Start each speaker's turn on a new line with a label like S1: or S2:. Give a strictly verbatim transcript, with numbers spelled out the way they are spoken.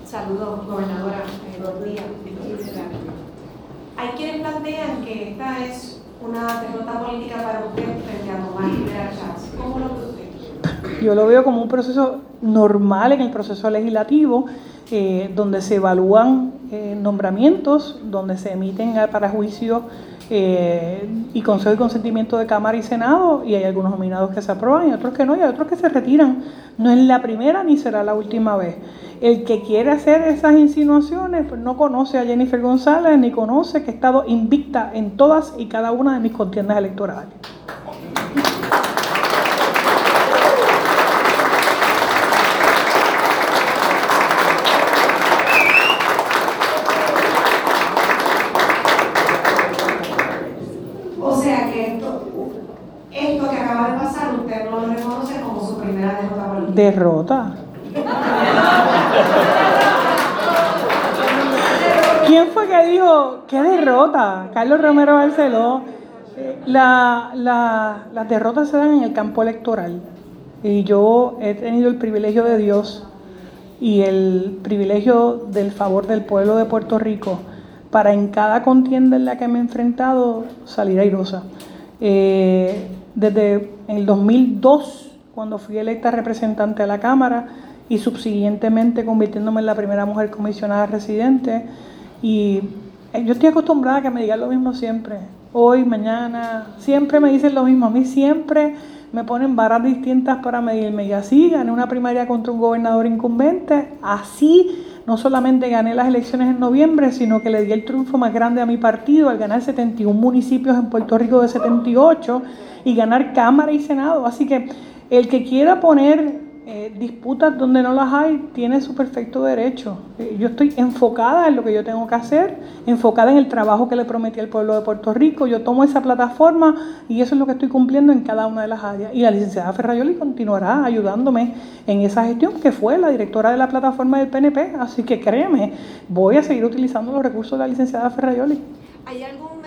S1: Saludos, gobernadora. Eh, buen día. Hay quienes plantean que esta es una derrota política para usted frente a Tomás Rivera Chats. ¿Cómo lo ve usted?
S2: Yo lo veo como un proceso normal en el proceso legislativo, eh, donde se evalúan eh, nombramientos, donde se emiten para juicio eh, y consejo y consentimiento de Cámara y Senado, y hay algunos nominados que se aprueban y otros que no, y hay otros que se retiran. No es la primera ni será la última vez. El que quiere hacer esas insinuaciones pues no conoce a Jennifer González ni conoce que he estado invicta en todas y cada una de mis contiendas electorales.
S1: O sea que esto, esto que acaba de pasar, usted no lo reconoce como su primera derrota política.
S2: Derrota. ¿Quién fue que dijo qué derrota? Carlos Romero Barceló. La, la, las derrotas se dan en el campo electoral. Y yo he tenido el privilegio de Dios y el privilegio del favor del pueblo de Puerto Rico para en cada contienda en la que me he enfrentado salir airosa. Eh, desde el dos mil dos, cuando fui electa representante a la Cámara y subsiguientemente convirtiéndome en la primera mujer comisionada residente, y yo estoy acostumbrada a que me digan lo mismo siempre, hoy, mañana, siempre me dicen lo mismo. A mí siempre me ponen varas distintas para medirme, y así gané una primaria contra un gobernador incumbente, así no solamente gané las elecciones en noviembre, sino que le di el triunfo más grande a mi partido al ganar setenta y uno municipios en Puerto Rico de setenta y ocho y ganar Cámara y Senado. Así que el que quiera poner eh, disputas donde no las hay, tiene su perfecto derecho. Eh, yo estoy enfocada en lo que yo tengo que hacer, enfocada en el trabajo que le prometí al pueblo de Puerto Rico. Yo tomo esa plataforma y eso es lo que estoy cumpliendo en cada una de las áreas. Y la licenciada Ferrajoli continuará ayudándome en esa gestión, que fue la directora de la plataforma del P N P. Así que créeme, voy a seguir utilizando los recursos de la licenciada Ferrajoli.
S1: ¿Hay algún